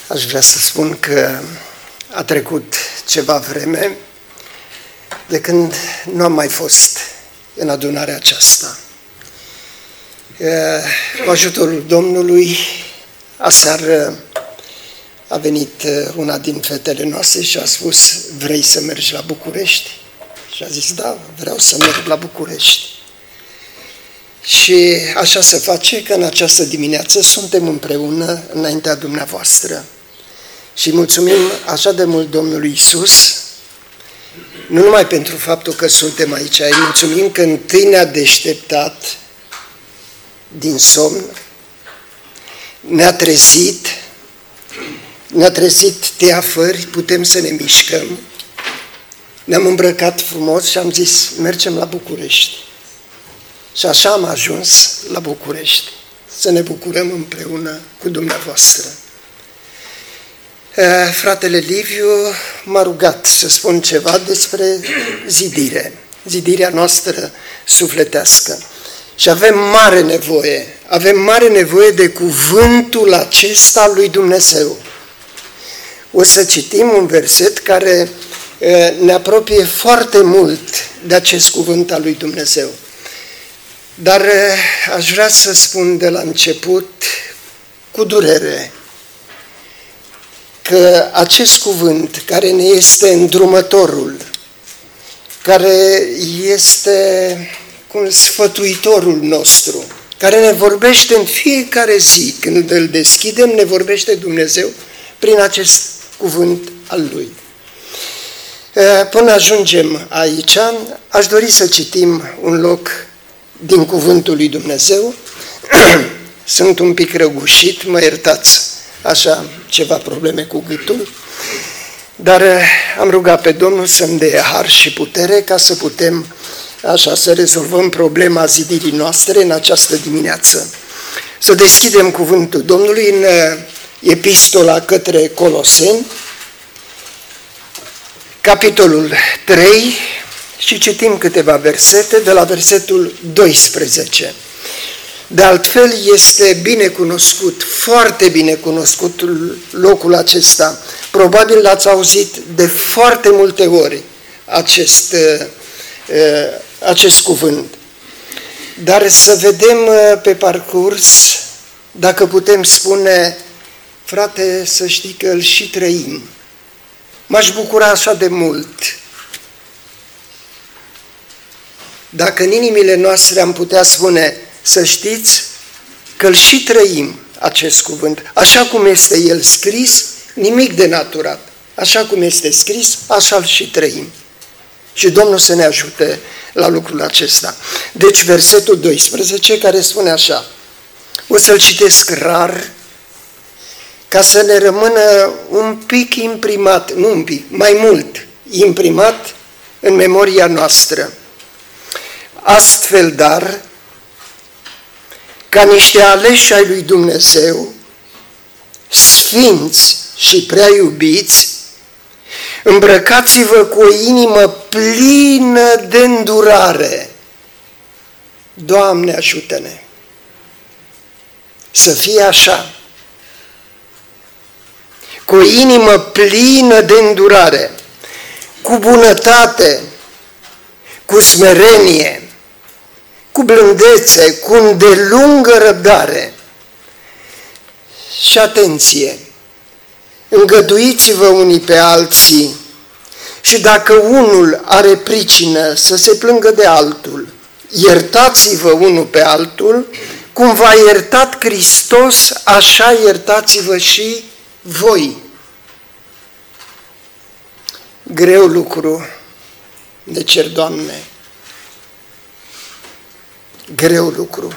Aș vrea să spun că a trecut ceva vreme de când nu am mai fost în adunarea aceasta. Cu ajutorul Domnului, aseară a venit una din fetele noastre și a spus: vrei să mergi la București? Și a zis: da, vreau să merg la București. Și așa se face că în această dimineață suntem împreună înaintea dumneavoastră. Și mulțumim așa de mult Domnului Iisus, nu numai pentru faptul că suntem aici, îi mulțumim că întâi ne-a deșteptat din somn, ne-a trezit teafări, putem să ne mișcăm, ne-am îmbrăcat frumos și am zis: mergem la București. Și așa am ajuns la București, să ne bucurăm împreună cu dumneavoastră. Fratele Liviu m-a rugat să spun ceva despre zidirea noastră sufletească. Și avem mare nevoie de cuvântul acesta al lui Dumnezeu. O să citim un verset care ne apropie foarte mult de acest cuvânt al lui Dumnezeu. Dar aș vrea să spun de la început, cu durere, că acest cuvânt care ne este îndrumătorul, care este sfătuitorul nostru, care ne vorbește în fiecare zi, când îl deschidem, ne vorbește Dumnezeu prin acest cuvânt al Lui. Până ajungem aici, aș dori să citim un loc din cuvântul lui Dumnezeu. Sunt un pic răgușit, mă iertați, așa, ceva probleme cu gâtul, dar am rugat pe Domnul să-mi dea har și putere ca să putem așa să rezolvăm problema zidirii noastre în această dimineață. Să deschidem cuvântul Domnului în Epistola către Coloseni, capitolul 3, și citim câteva versete de la versetul 12. De altfel este bine cunoscut, foarte bine cunoscut locul acesta. Probabil l-ați auzit de foarte multe ori acest cuvânt. Dar să vedem pe parcurs dacă putem spune: frate, să știi că îl și trăim. M-aș bucura așa de mult dacă în inimile noastre am putea spune: să știți că îl și trăim acest cuvânt. Așa cum este el scris, nimic de naturat. Așa cum este scris, așa îl și trăim. Și Domnul să ne ajute la lucrul acesta. Deci versetul 12, care spune așa, o să-l citesc rar, ca să ne rămână un pic imprimat, nu un pic, mai mult imprimat în memoria noastră. Astfel, dar, ca niște aleși ai lui Dumnezeu, sfinți și prea iubiți, îmbrăcați-vă cu o inimă plină de îndurare. Doamne, ajută-ne să fie așa, cu o inimă plină de îndurare, cu bunătate, cu smerenie, cu blândețe, cu îndelungă răbdare. Și atenție, îngăduiți-vă unii pe alții și dacă unul are pricină să se plângă de altul, iertați-vă unul pe altul, cum v-a iertat Hristos, așa iertați-vă și voi. Greu lucru de cer, Doamne, greu lucru.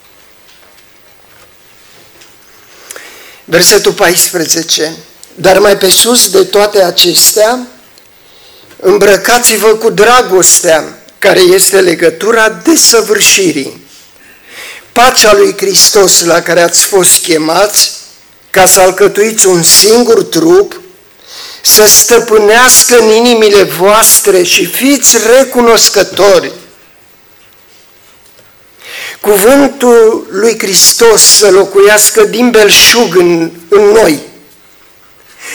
Versetul 14. Dar mai pe sus de toate acestea, îmbrăcați-vă cu dragostea, care este legătura desăvârșirii. Pacea lui Hristos, la care ați fost chemați, ca să alcătuiți un singur trup, să stăpânească în inimile voastre și fiți recunoscători. Cuvântul lui Hristos să locuiască din belșug în noi,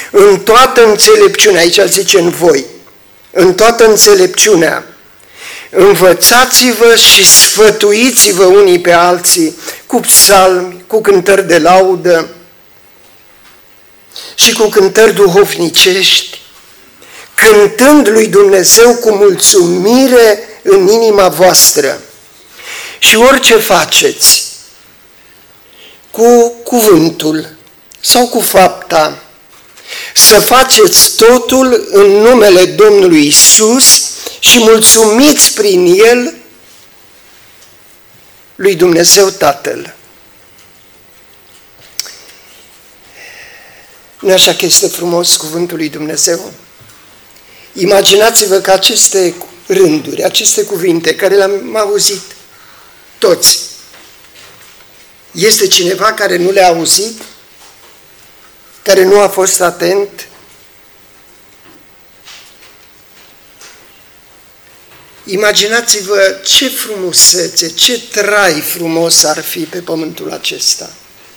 în toată înțelepciunea, aici zice în voi, în toată înțelepciunea, învățați-vă și sfătuiți-vă unii pe alții cu psalmi, cu cântări de laudă și cu cântări duhovnicești, cântând lui Dumnezeu cu mulțumire în inima voastră. Și orice faceți, cu cuvântul sau cu fapta, să faceți totul în numele Domnului Iisus și mulțumiți prin El lui Dumnezeu Tatăl. Nu așa că este frumos cuvântul lui Dumnezeu? Imaginați-vă că aceste rânduri, aceste cuvinte care le-am auzit toți, este cineva care nu le-a auzit? Care nu a fost atent? Imaginați-vă ce frumusețe, ce trai frumos ar fi pe pământul acesta.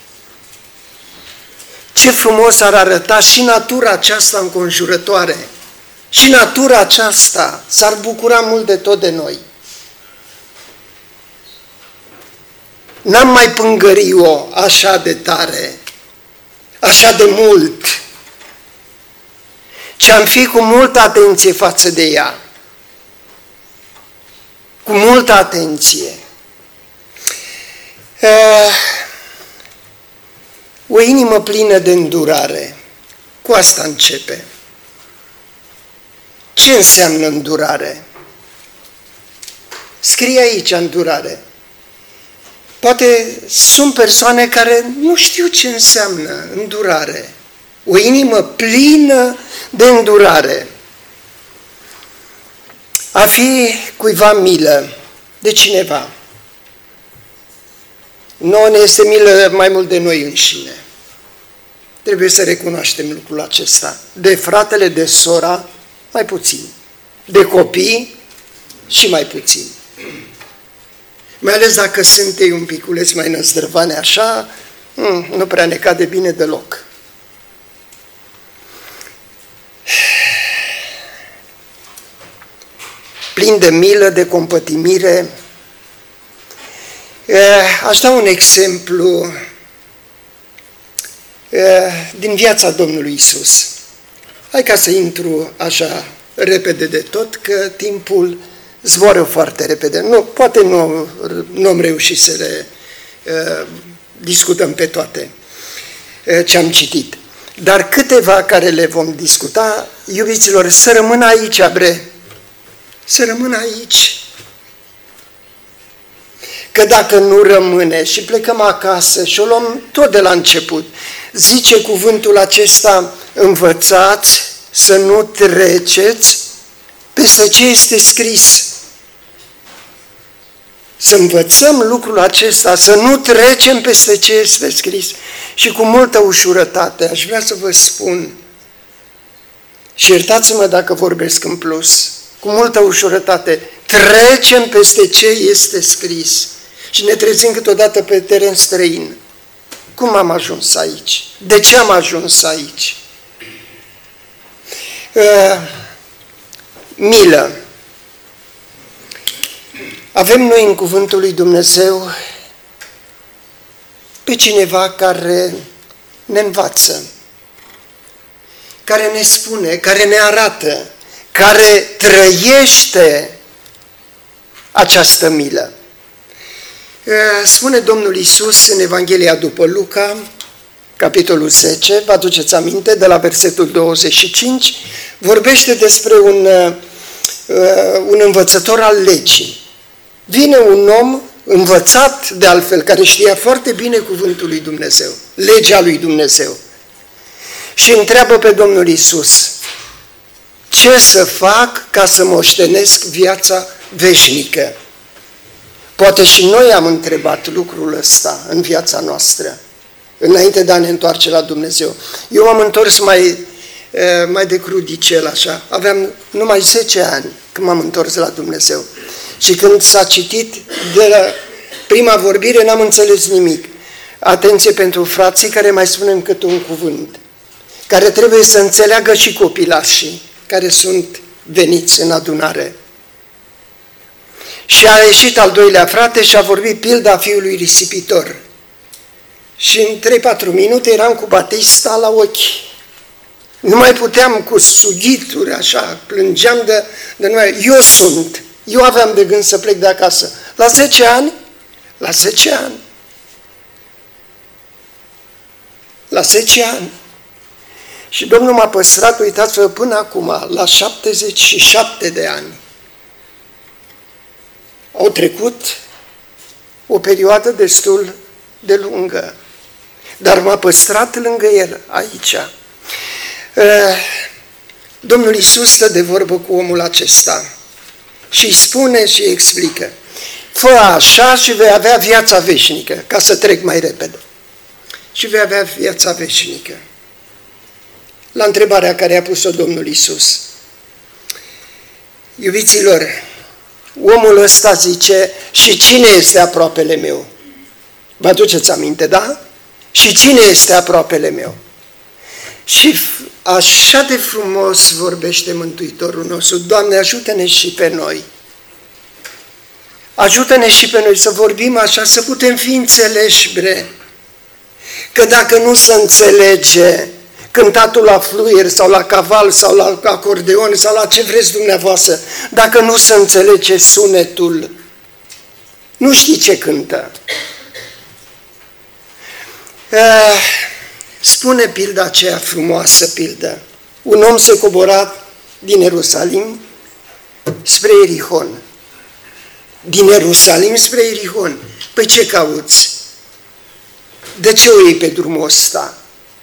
Ce frumos ar arăta și natura aceasta înconjurătoare. Și natura aceasta s-ar bucura mult de tot de noi. N-am mai pângări-o așa de tare, așa de mult, ci am fi cu multă atenție față de ea. Cu multă atenție. O inimă plină de îndurare. Cu asta începe. Ce înseamnă îndurare? Scrie aici îndurare. Poate sunt persoane care nu știu ce înseamnă îndurare. O inimă plină de îndurare. A fi cuiva milă de cineva. Nouă ne este milă mai mult de noi înșine. Trebuie să recunoaștem lucrul acesta. De fratele, de sora, mai puțin. De copii și mai puțin. Mai ales dacă sunt ei un piculeț mai năzdrăvane așa, nu prea ne cade bine deloc. Plin de milă, de compătimire. Aș da un exemplu din viața Domnului Iisus. Hai ca să intru așa repede de tot, că timpul zboară foarte repede. Poate nu am reușit să le discutăm pe toate ce am citit. Dar câteva care le vom discuta, iubiților, să rămână aici, să rămână aici. Că dacă nu rămâne și plecăm acasă și o luăm tot de la început, zice cuvântul acesta, învățați să nu treceți peste ce este scris. Să învățăm lucrul acesta, să nu trecem peste ce este scris. Și cu multă ușurătate aș vrea să vă spun, și iertați-mă dacă vorbesc în plus, cu multă ușurătate, trecem peste ce este scris. Și ne trezim câteodată pe teren străin. Cum am ajuns aici? De ce am ajuns aici? Milă. Avem noi în cuvântul lui Dumnezeu pe cineva care ne învață, care ne spune, care ne arată, care trăiește această milă. Spune Domnul Iisus în Evanghelia după Luca, capitolul 10, vă aduceți aminte, de la versetul 25, vorbește despre un învățător al legii. Vine un om învățat, de altfel, care știa foarte bine cuvântul lui Dumnezeu, legea lui Dumnezeu, și întreabă pe Domnul Iisus, ce să fac ca să moștenesc viața veșnică? Poate și noi am întrebat lucrul ăsta în viața noastră, înainte de a ne întoarce la Dumnezeu. Eu m-am întors mai de crudicel, așa. Aveam numai 10 ani când m-am întors la Dumnezeu. Și când s-a citit de la prima vorbire, n-am înțeles nimic. Atenție pentru frații care mai spunem câte un cuvânt. care trebuie să înțeleagă și copilașii care sunt veniți în adunare. Și a ieșit al doilea frate și a vorbit pilda fiului risipitor. Și în 3-4 minute eram cu Batista la ochi. Nu mai puteam cu sughituri așa, plângeam de noi. Eu aveam de gând să plec de acasă. La 10 ani? La 10 ani. La 10 ani. Și Domnul m-a păstrat, uitați-vă, până acum, la 77 de ani. Au trecut o perioadă destul de lungă, dar m-a păstrat lângă El aici. Domnul Iisus stă de vorbă cu omul acesta și îi spune și îi explică: fă așa și vei avea viața veșnică, ca să trec mai repede. Și vei avea viața veșnică. La întrebarea care a pus-o Domnul Iisus. Iubiților, omul ăsta zice: și cine este aproapele meu? Vă aduceți aminte, da? Și cine este aproapele meu? Și așa de frumos vorbește Mântuitorul nostru: Doamne, ajută-ne și pe noi. Ajută-ne și pe noi să vorbim așa, să putem fi înțeleși, bre. Că dacă nu se înțelege cântatul la fluier sau la caval sau la acordeon sau la ce vreți dumneavoastră, dacă nu se înțelege sunetul, nu știi ce cântă. Spune pilda aceea frumoasă pildă. Un om se cobora din Ierusalim spre Ierihon. Din Ierusalim spre Ierihon. Păi ce cauți? De ce o iei pe drumul ăsta?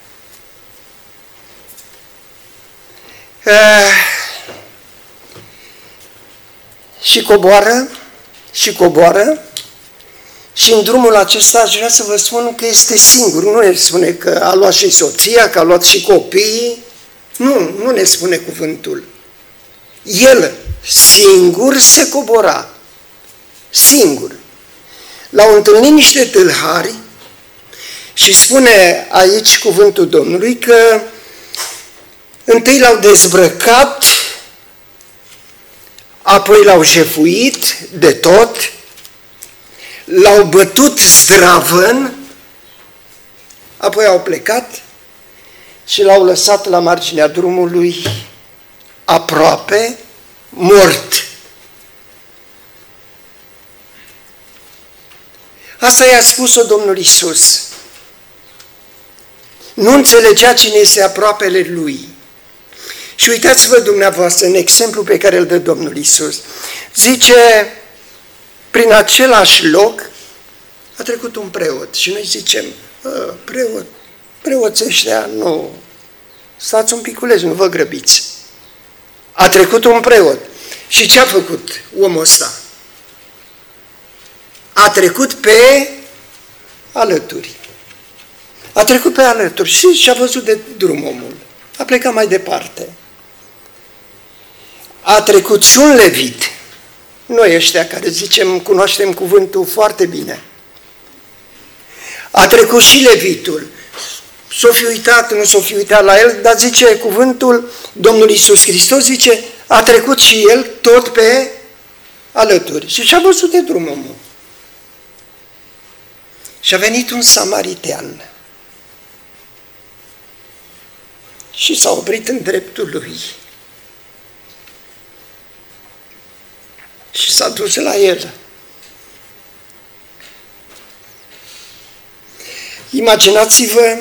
Și coboară și în drumul acesta aș vrea să vă spun că este singur. Nu ne spune că a luat și soția, că a luat și copiii. Nu ne spune cuvântul. El singur se cobora. Singur. L-au întâlnit niște tâlhari și spune aici cuvântul Domnului că întâi l-au dezbrăcat, apoi l-au jefuit de tot, l-au bătut zdravăn, apoi au plecat și l-au lăsat la marginea drumului aproape mort. Asta i-a spus-o Domnul Iisus. Nu înțelegea cine este aproapele Lui. Și uitați-vă dumneavoastră în exemplu pe care îl dă Domnul Iisus. Zice, prin același loc a trecut un preot și noi zicem: preoții ăștia, nu, stați un piculeț, nu vă grăbiți. A trecut un preot. Și ce a făcut omul ăsta? A trecut pe alături. A trecut pe alături și a văzut de drum omul. A plecat mai departe. A trecut și un levit. Noi ăștia care zicem, cunoaștem cuvântul foarte bine. A trecut și levitul. S-o fi uitat, nu s-o fi uitat la el, dar zice cuvântul, Domnul Iisus Hristos zice, a trecut și el tot pe alături. Și și-a văzut de drum omul. Și a venit un samaritean. Și s-a oprit în dreptul lui. Și s-a dus la el. Imaginați-vă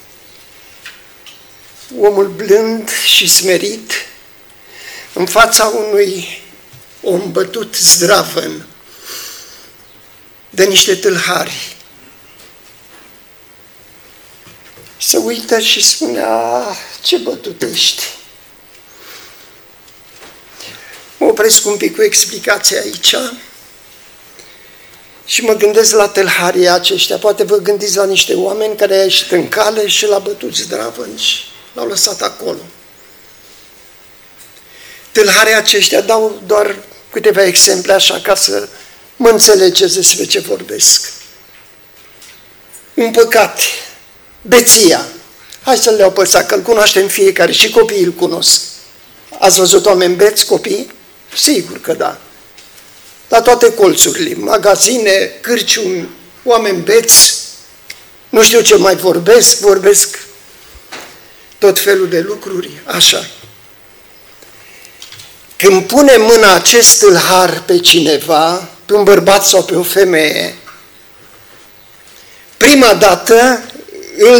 omul blând și smerit în fața unui om bătut zdravăn de niște tâlhari. Se uită și spune: ce bătut ești. Mă opresc un pic cu explicația aici și mă gândesc la tâlharii aceștia. Poate vă gândiți la niște oameni care au ieșit în cale și l-au bătut zdravăn și l-au lăsat acolo. Tâlharii aceștia dau doar câteva exemple așa ca să mă înțelegeți despre ce vorbesc. Un păcat, beția, Hai să-l iau pe ăsta, că îl cunoaștem fiecare și copiii îl cunosc. Ați văzut oameni beți, copii? Sigur că da. La toate colțurile, magazine, cârciumi, oameni beți, nu știu ce mai vorbesc tot felul de lucruri, așa. Când pune mâna acest tâlhar pe cineva, pe un bărbat sau pe o femeie, prima dată îl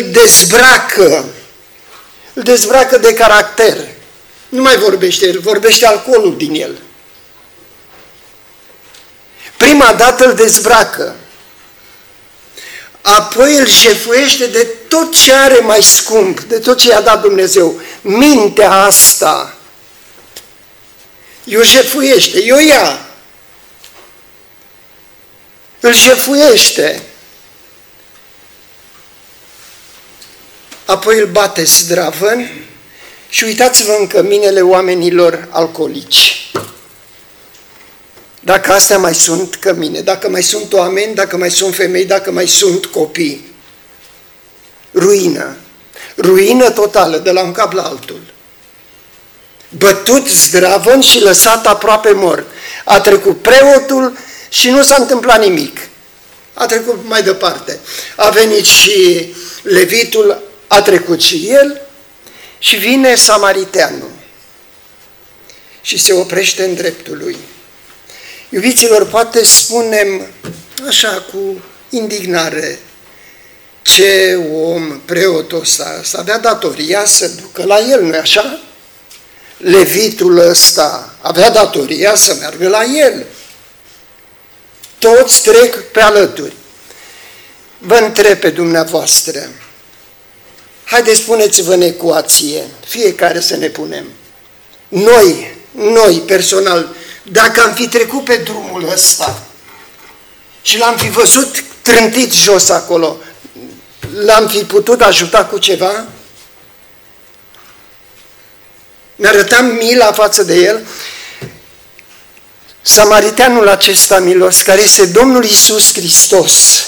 dezbracă de caracter. Nu mai vorbește el, vorbește alcoolul din el. Prima dată îl dezbracă. Apoi îl jefuiește de tot ce are mai scump, de tot ce i-a dat Dumnezeu. Mintea asta îl jefuiește, o ia. Îl jefuiește. Apoi îl bate zdravăn și uitați-vă în căminele oamenilor alcoolici. Dacă astea mai sunt cămine, dacă mai sunt oameni, dacă mai sunt femei, dacă mai sunt copii. Ruină. Ruină totală, de la un cap la altul. Bătut zdravăn și lăsat aproape mort. A trecut preotul și nu s-a întâmplat nimic. A trecut mai departe. A venit și levitul, a trecut și el și vine samariteanul și se oprește în dreptul lui. Iubiților, poate spunem așa cu indignare, ce om, preotul ăsta, să avea datoria să ducă la el, nu-i așa? Levitul ăsta avea datoria să meargă la el. Toți trec pe alături. Vă întreb pe dumneavoastră, haideți, spuneți-vă în ecuație, fiecare să ne punem. Noi, personal, dacă am fi trecut pe drumul ăsta și l-am fi văzut trântit jos acolo, l-am fi putut ajuta cu ceva? Ne-arătam mila față de el? Samariteanul acesta milos, care este Domnul Iisus Hristos,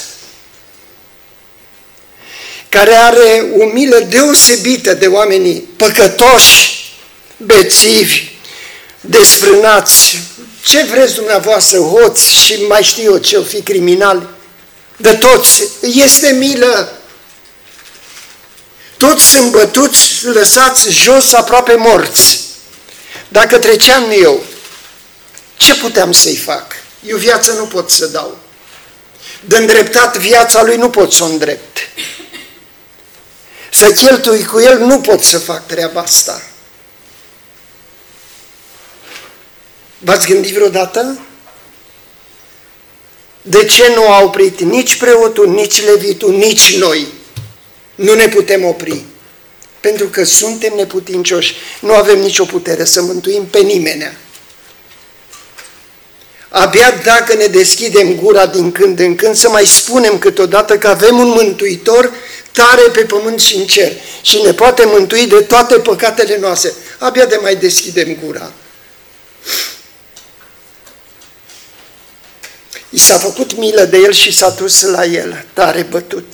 care are o milă deosebită de oamenii păcătoși, bețivi, desfrânați, ce vreți dumneavoastră, hoți și mai știu eu ce-o fi criminali, de toți, este milă. Toți sunt bătuți, lăsați jos, aproape morți. Dacă treceam eu, ce puteam să-i fac? Eu viață nu pot să dau. De îndreptat viața lui nu pot să o îndrept. Să cheltui cu el nu pot să fac treaba asta. V-ați gândit vreodată? De ce nu a oprit nici preotul, nici levitul, nici noi? Nu ne putem opri. Pentru că suntem neputincioși. Nu avem nicio putere să mântuim pe nimeni. Abia dacă ne deschidem gura din când în când să mai spunem câteodată că avem un mântuitor tare pe pământ și în cer și ne poate mântui de toate păcatele noastre. Abia de mai deschidem gura. I s-a făcut milă de el și s-a dus la el, tare bătut.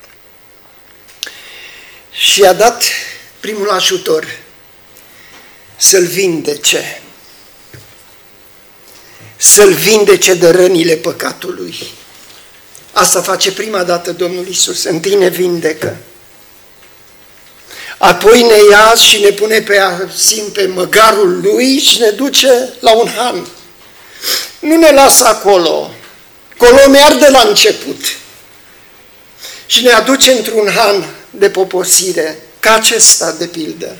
Și i-a dat primul ajutor, să-l vindece. Să-l vindece de rănile păcatului. Asta face prima dată Domnul Iisus, întâi ne vindecă. Apoi ne ia și ne pune pe măgarul lui și ne duce la un han. Nu ne lasă acolo, acolo merg de la început. Și ne aduce într-un han de poposire, ca acesta de pildă.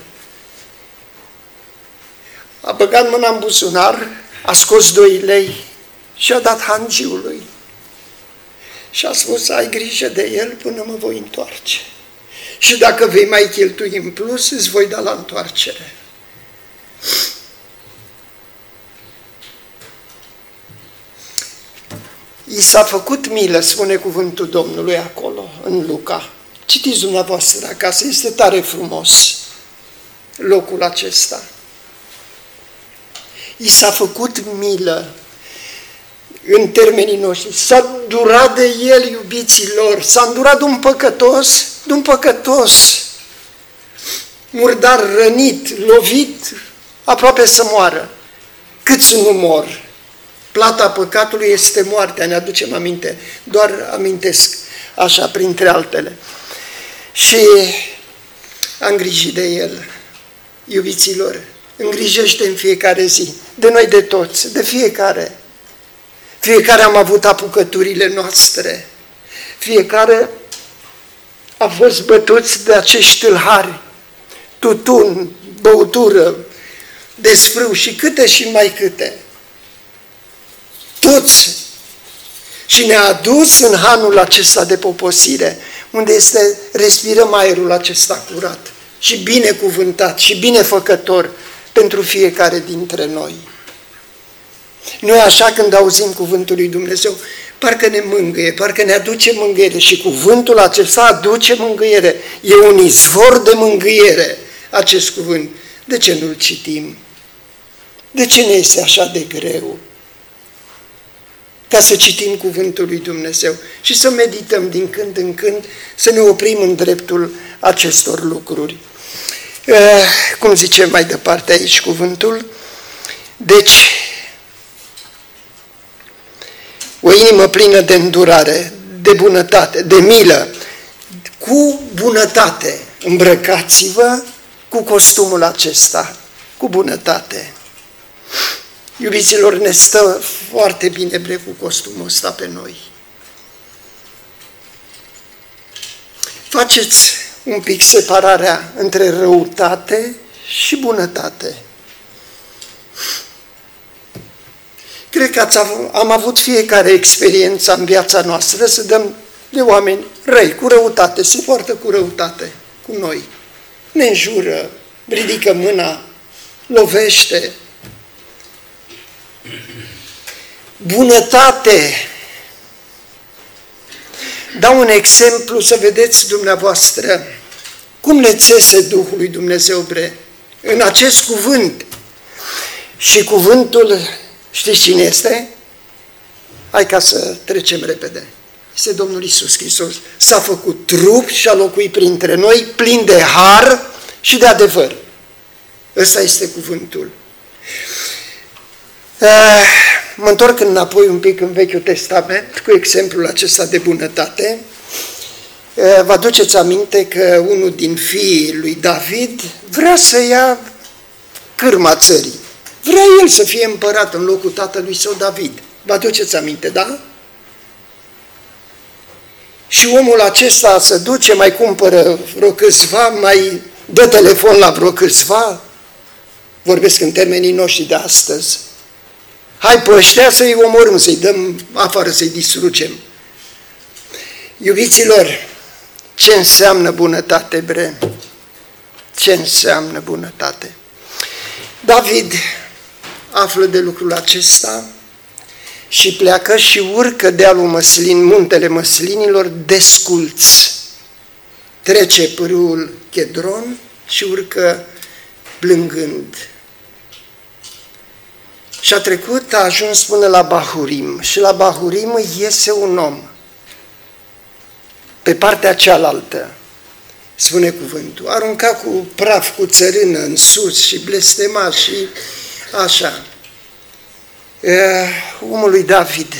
A băgat mâna în buzunar, a scos 2 lei și a dat hangiului. Și a spus, ai grijă de el până mă voi întoarce. Și dacă vei mai cheltui în plus, îți voi da la întoarcere. I s-a făcut milă, spune cuvântul Domnului acolo, în Luca. Citiți dumneavoastră acasă, este tare frumos locul acesta. I s-a făcut milă în termenii noștri. S-a îndurat de el, iubiților, s-a îndurat de un păcătos, murdar, rănit, lovit, aproape să moară. Câți nu mor? Plata păcatului este moartea, ne aducem aminte, doar amintesc așa, printre altele. Și am grijă de el, iubiților, îngrijește în fiecare zi, de noi de toți, de fiecare. Fiecare am avut apucăturile noastre, fiecare a fost bătuți de acești tâlhari, tutun, băutură, desfrâu și câte și mai câte. Toți. Și ne-a adus în hanul acesta de poposire, unde respirăm aerul acesta curat și binecuvântat și binefăcător pentru fiecare dintre noi. Noi așa când auzim cuvântul lui Dumnezeu, parcă ne mângâie, parcă ne aduce mângâiere și cuvântul acesta aduce mângâiere. E un izvor de mângâiere acest cuvânt. De ce nu-l citim? De ce ne este așa de greu? Ca să citim cuvântul lui Dumnezeu și să medităm din când în când, să ne oprim în dreptul acestor lucruri. Cum zice mai departe aici cuvântul? Deci, o inimă plină de îndurare, de bunătate, de milă, cu bunătate. Îmbrăcați-vă cu costumul acesta, cu bunătate. Iubiților, ne stă foarte bine bre cu costumul ăsta pe noi. Faceți un pic separarea între răutate și bunătate. Cred că am avut fiecare experiență în viața noastră să dăm de oameni răi, cu răutate, se poartă cu răutate cu noi. Ne înjură, ridică mâna, lovește. Bunătate. Dau un exemplu să vedeți dumneavoastră cum ne țese Duhul lui Dumnezeu bre în acest cuvânt. Și cuvântul, știți cine este? Hai ca să trecem repede. Este Domnul Iisus Hristos. S-a făcut trup și a locuit printre noi, plin de har și de adevăr. Ăsta este cuvântul. Mă întorc înapoi un pic în Vechiul Testament cu exemplul acesta de bunătate. Vă aduceți aminte că unul din fiii lui David vrea să ia cârma țării. Vrea el să fie împărat în locul tatălui său David. Vă aduceți aminte, da? Și omul acesta se duce, mai cumpără vreo câțiva, mai dă telefon la vreo câțiva, vorbesc în termenii noștri de astăzi. Hai pe ăștia să-i omorâm, să-i dăm afară, să-i distrugem. Iubiților, ce înseamnă bunătate, bre? Ce înseamnă bunătate? David află de lucrul acesta și pleacă și urcă dealul Măslin, muntele Măslinilor, desculț. Trece pârâul Chedron și urcă plângând. Și a trecut, a ajuns până la Bahurim și la Bahurim iese un om. Pe partea cealaltă, spune cuvântul, arunca cu praf, cu țărână în sus și blestema și așa. Omul lui David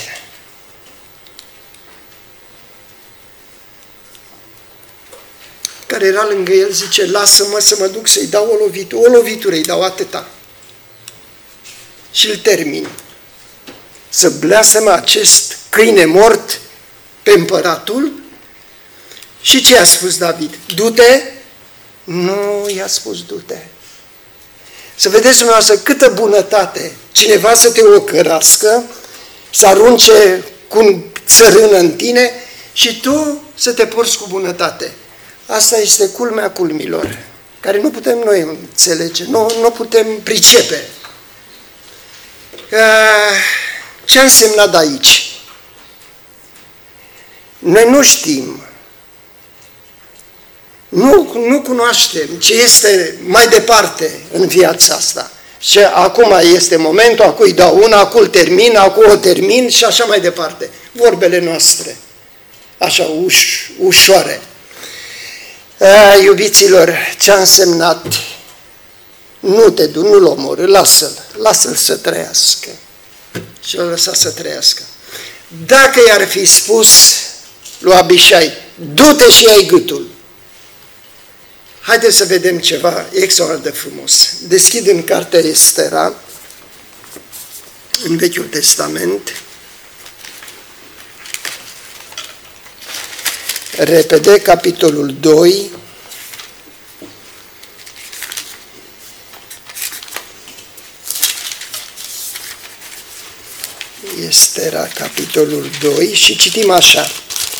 care era lângă el zice, lasă-mă să mă duc să-i dau o lovitură, îi dau atâta. Și îl termin. Să bleasămă acest câine mort pe împăratul. Și ce a spus David? Du-te? Nu i-a spus du-te. Să vedeți dumneavoastră câtă bunătate. Cineva să te ocărască, să arunce cu țărână în tine și tu să te porți cu bunătate. Asta este culmea culmilor, care nu putem noi înțelege, nu putem pricepe. Ce a însemnat aici? Noi nu știm, nu cunoaștem ce este mai departe în viața asta. Și acum este momentul, acum îi dau una, acum îl termin, acum o termin și așa mai departe. Vorbele noastre, așa ușoare. Iubiților, ce a însemnat? Nu te du, nu-l omorâ, lasă-l să trăiască. Și l-a lăsat să trăiască. Dacă i-ar fi spus lui Abișai, du-te și ia-i gâtul. Haideți să vedem ceva extraordinar de frumos. Deschid în cartea Estera, în Vechiul Testament, repede, capitolul 2, Estera, capitolul 2, și citim așa.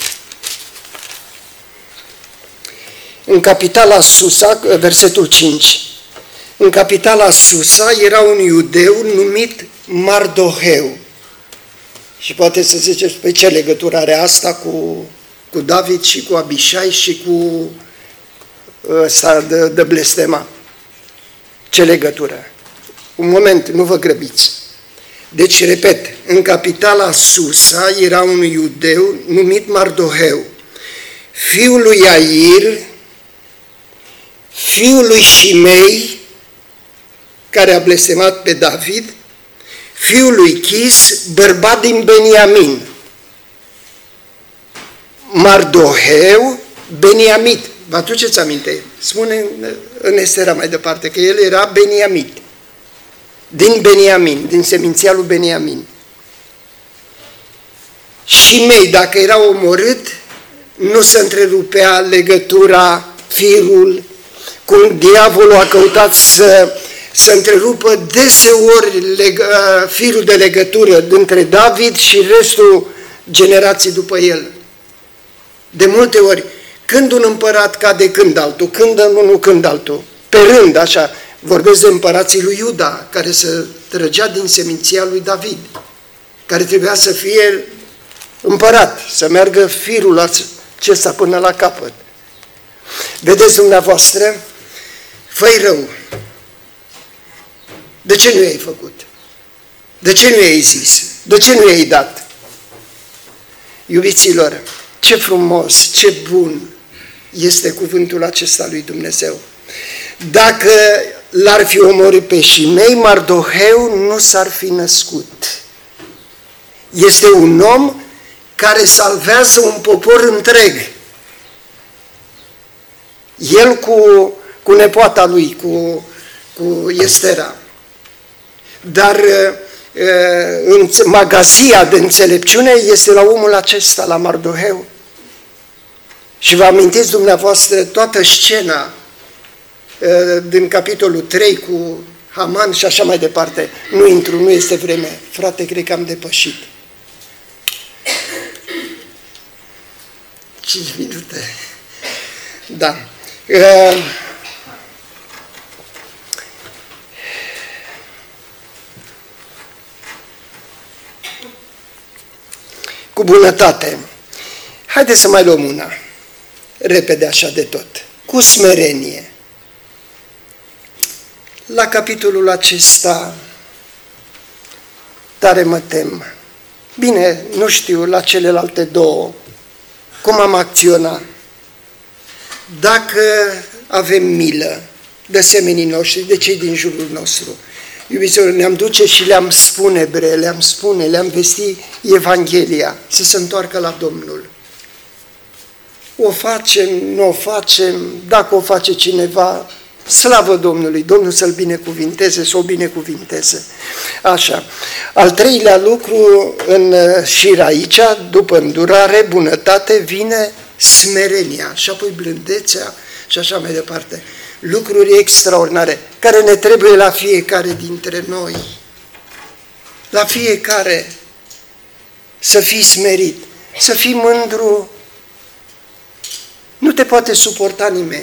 În capitala Susa, versetul 5, în capitala Susa era un iudeu numit Mardoheu. Și poate să ziceți, pe ce legătură are asta cu David și cu Abișai și cu ăsta de blestema? Ce legătură? Un moment, nu vă grăbiți. Deci, repet, în capitala Susa era un iudeu numit Mardoheu, fiul lui Iair, fiul lui Shimei, care a blestemat pe David, fiul lui Chis, bărbat din Beniamin. Mardoheu, Beniamit. Vă aduceți aminte? Spune în Estera mai departe că el era Beniamit. Din Beniamin, din seminția lui Beniamin. Shimei, dacă era omorât, nu se întrerupea legătura, firul, cum diavolul a căutat să întrerupă deseori firul de legătură dintre David și restul generației după el. De multe ori, când un împărat cade, când altul, când unul, când altul, pe rând, așa, vorbesc de împărații lui Iuda, care se trăgea din seminția lui David, care trebuia să fie împărat, să meargă firul acesta până la capăt. Vedeți dumneavoastră, fă-i rău. De ce nu i-ai făcut? De ce nu i-ai zis? De ce nu i-ai dat? Iubiților, ce frumos, ce bun este cuvântul acesta lui Dumnezeu. Dacă l-ar fi omorât pe Shimei, Mardoheu nu s-ar fi născut. Este un om care salvează un popor întreg. El cu nepoata lui, cu Estera. Dar magazia de înțelepciune este la omul acesta, la Mardoheu. Și vă amintiți dumneavoastră toată scena din capitolul 3 cu Haman și așa mai departe. Nu intru, nu este vreme. Frate, cred că am depășit. 5 minute. Da. Cu bunătate. Haideți să mai luăm una. Repede așa de tot. Cu smerenie. La capitolul acesta tare mă tem. Bine, nu știu la celelalte două cum am acționat. Dacă avem milă de semenii noștri, de cei din jurul nostru, iubiților, ne-am duce și le-am spune, le-am vesti Evanghelia, să se întoarcă la Domnul. O facem, nu o facem, dacă o face cineva, slavă Domnului, Domnul să-l binecuvinteze, să o binecuvinteze. Așa. Al treilea lucru în șir aici, după îndurare, bunătate, vine smerenia și apoi blândețea și așa mai departe. Lucruri extraordinare, care ne trebuie la fiecare dintre noi. La fiecare să fii smerit, să fii mândru. Nu te poate suporta nimeni.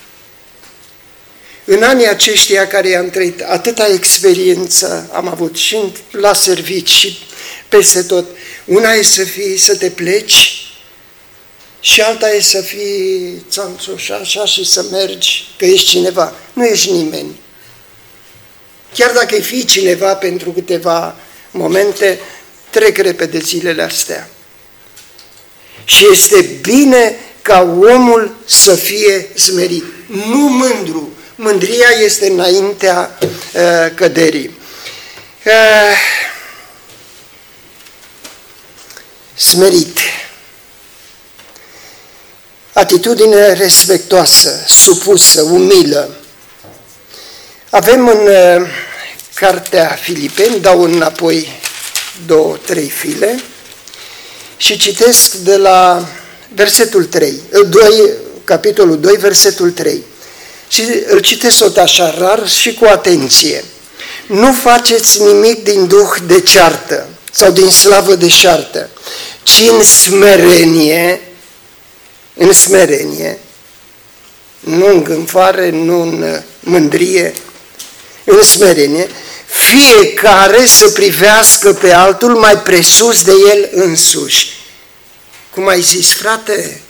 În anii aceștia care i-am trăit, atâta experiență am avut și la servici și peste tot. Una e să te pleci și alta e să fii țanțoș așa și să mergi, că ești cineva. Nu ești nimeni. Chiar dacă îi fii cineva pentru câteva momente, trec repede zilele astea. Și este bine ca omul să fie smerit, nu mândru. Mândria este înaintea căderii. Smerit. Atitudine respectoasă, supusă, umilă. Avem în cartea Filipeni, dau înapoi 2-3 file și citesc de la versetul 3, capitolul 2, versetul 3. Și îl citesc tot așa rar și cu atenție. Nu faceți nimic din duh de ceartă sau din slavă de șartă, ci în smerenie, nu în gânfare, nu în mândrie, în smerenie, fiecare să privească pe altul mai presus de el însuși. Cum ai zis, frate,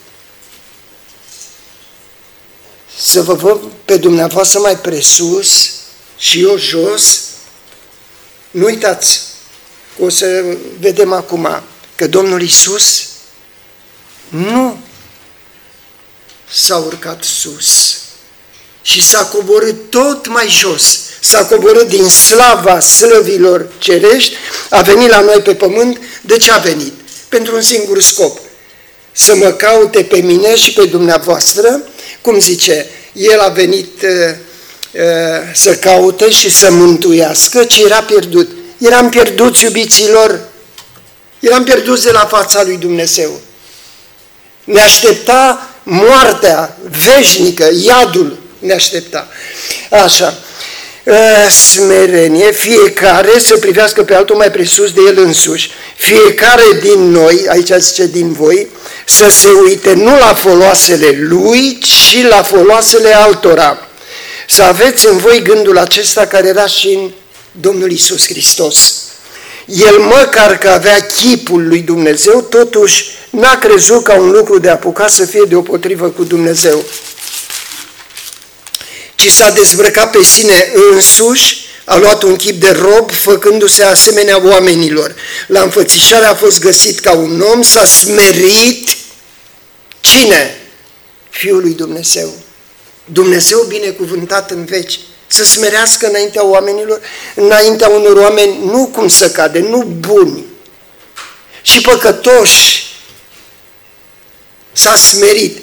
să vă văd pe dumneavoastră mai presus și eu jos? Nu uitați, o să vedem acum că Domnul Iisus nu s-a urcat sus și s-a coborât tot mai jos, s-a coborât din slava slăvilor cerești, a venit la noi pe pământ. De ce a venit? Pentru un singur scop, să mă caute pe mine și pe dumneavoastră. Cum zice, El a venit să caute și să mântuiască ce era pierdut. Eram pierduți, iubiților, eram pierduți de la fața lui Dumnezeu. Ne aștepta moartea veșnică, iadul ne aștepta. Așa, smerenie, fiecare să privească pe altul mai presus de el însuși. Fiecare din noi, aici zice din voi, să se uite nu la foloasele lui, ci la foloasele altora. Să aveți în voi gândul acesta care era și în Domnul Iisus Hristos. El, măcar că avea chipul lui Dumnezeu, totuși n-a crezut ca un lucru de apucat să fie deopotrivă cu Dumnezeu, ci s-a dezbrăcat pe sine însuși, a luat un chip de rob, făcându-se asemenea oamenilor. La înfățișare a fost găsit ca un om, s-a smerit. Cine? Fiul lui Dumnezeu. Dumnezeu binecuvântat în veci. Să smerească înaintea oamenilor, înaintea unor oameni, nu cum să cade, nu buni, și păcătoși. S-a smerit.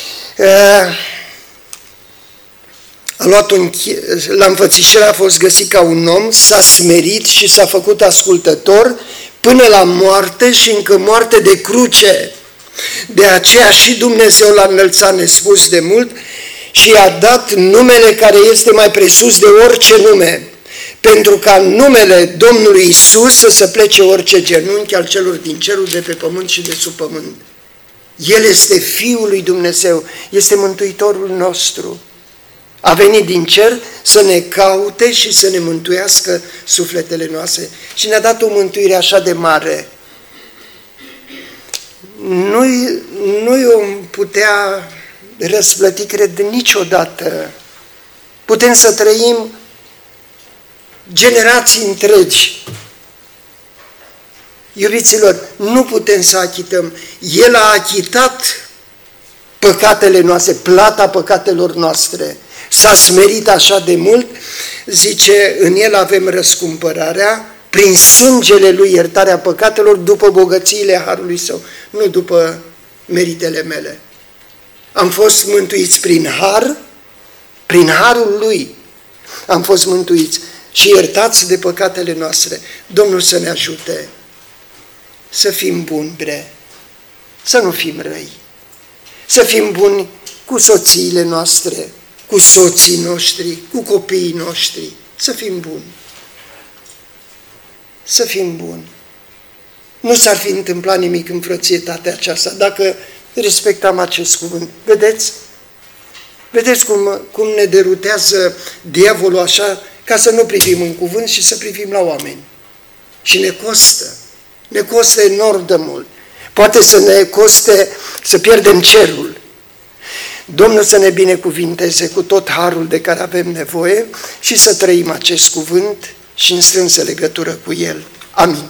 La înfățișare a fost găsit ca un om, s-a smerit și s-a făcut ascultător până la moarte și încă moarte de cruce. De aceea și Dumnezeu l-a înălțat nespus de mult și i-a dat numele care este mai presus de orice nume, pentru ca în numele Domnului Iisus să se plece orice genunchi al celor din cerul, de pe pământ și de sub pământ. El este Fiul lui Dumnezeu, este Mântuitorul nostru. A venit din cer să ne caute și să ne mântuiască sufletele noastre. Și ne-a dat o mântuire așa de mare. Nu o putea răsplăti, cred, niciodată. Putem să trăim generații întregi. Iubiților, nu putem să achităm. El a achitat păcatele noastre, plata păcatelor noastre. S-a smerit așa de mult, zice, în El avem răscumpărarea, prin sângele Lui iertarea păcatelor, după bogățiile Harului Său, nu după meritele mele. Am fost mântuiți prin har, prin harul Lui am fost mântuiți și iertați de păcatele noastre. Domnul să ne ajute să fim buni, să nu fim răi, să fim buni cu soțiile noastre, cu soții noștri, cu copiii noștri, să fim buni. Să fim buni. Nu s-ar fi întâmplat nimic în frățietatea aceasta dacă respectam acest cuvânt. Vedeți? Vedeți cum ne derutează diavolul așa, ca să nu privim în cuvânt și să privim la oameni. Și ne costă enorm de mult. Poate să ne coste să pierdem cerul. Domnul să ne binecuvinteze cu tot harul de care avem nevoie și să trăim acest cuvânt și în strânsă legătură cu El. Amin.